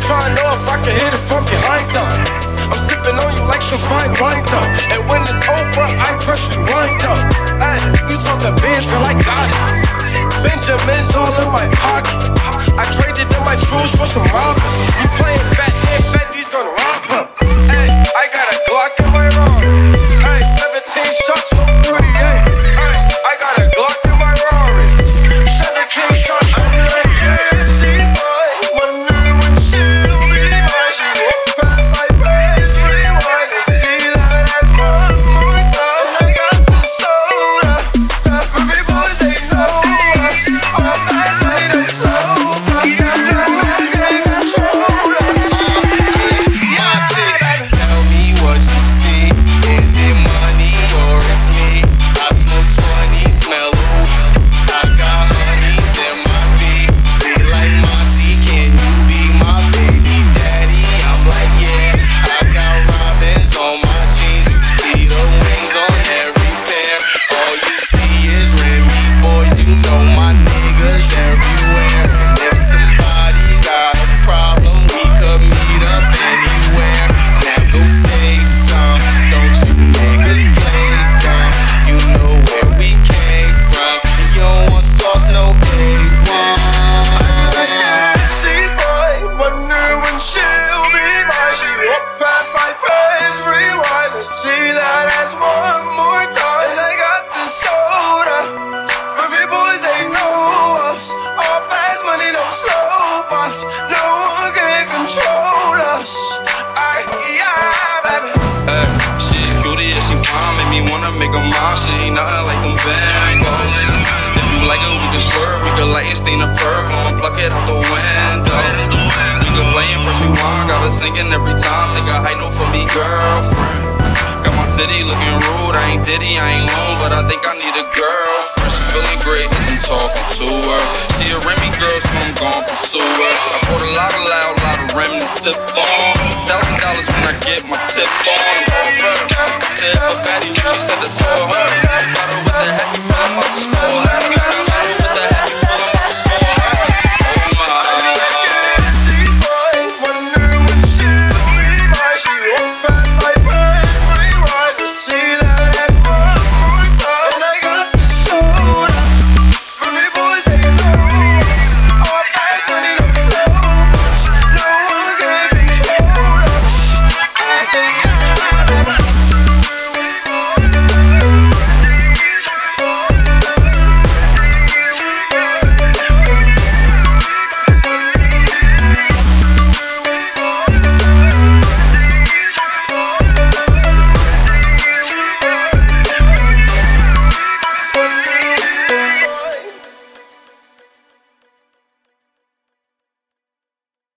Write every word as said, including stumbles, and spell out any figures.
tryna know if I can hit it from behind though. I'm sipping on you like some fine wine though. And when it's over, I crush you line though. Ay, you talking bands, girl, I got it. Benjamin's all in my pocket. I traded in my shoes for some robbers. You playing Batman, Fetty's gonna rob him. Ay, I got a Glock in my Rari. Ay, seventeen shots from thirty-eight. Ay, I got a Glock in my Rari. seventeen shots from thirty-eight. She's mine, wonder when she'll be mine. She walk past, I praise, rewind and see that as one more time. And I got the soda. Every boys, they know us. All eyes made them slow us. I know I can't control us. Tell me what you see. Is it money or it's me? I smoke twenty, smell of weed. I got honeys in my beat. They like Monty, can you be my baby daddy? I'm like, yeah. I got robins on my jeans. You see the wings on every pair. All you see is Remy boys. You know my niggas everywhere. And if somebody got a problem, we could meet up anywhere. Now go say some. Don't you niggas play dumb. You know where we came from. You don't want sauce, no big one. She's mine, wonder when she'll be mine. She walk past, I praise, rewind and see that as one more time. And I got the soda. Ruby boys, they know us. All fast money, don't slow us. No one can control us. I, yeah, baby. Ay, she cutie, yeah, she fine, make me wanna make her mine. She ain't nothing like them Van Goghs. If you like it, we can swerve, we can light and stain the purple, I'ma pluck it out the window. We can play and press rewind, got her singing every time. Take a high note for me, girlfriend. Got my city looking rude, I ain't Diddy, I ain't lone, but I think I need a girlfriend. She feeling great as I'm talking to her. She a Remy girl, so I'm gon' pursue her. I bought a lot of loud, lot of Remy to sip on. Thousand dollars when I get my tip on. I'm all for her. Said for Betty, she said that's all her.